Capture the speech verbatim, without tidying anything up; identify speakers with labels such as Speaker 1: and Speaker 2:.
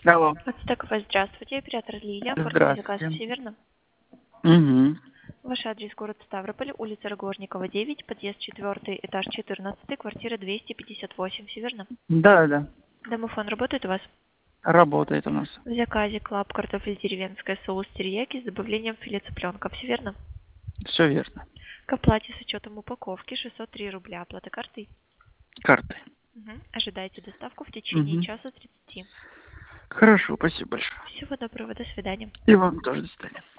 Speaker 1: Алло.
Speaker 2: Отстаковать, здравствуйте. Оператор Лилия. Оформили заказ,
Speaker 1: Здравствуйте.
Speaker 2: все верно?
Speaker 1: Угу.
Speaker 2: Ваш адрес город Ставрополь, улица Рогожникова, девять, подъезд четвертый, этаж четырнадцатый, квартира двести пятьдесят восемь, все верно?
Speaker 1: Да, да.
Speaker 2: Домофон работает у вас?
Speaker 1: Работает у нас.
Speaker 2: В заказе клаб картофель деревенская, соус терияки с добавлением филе цыпленка, все верно?
Speaker 1: Все верно.
Speaker 2: К оплате с учетом упаковки шестьсот три рубля. Оплата картой?
Speaker 1: Карты.
Speaker 2: Угу. Ожидайте доставку в течение
Speaker 1: Угу.
Speaker 2: часа тридцати.
Speaker 1: Хорошо, спасибо большое.
Speaker 2: Всего доброго, до свидания.
Speaker 1: И вам тоже до свидания.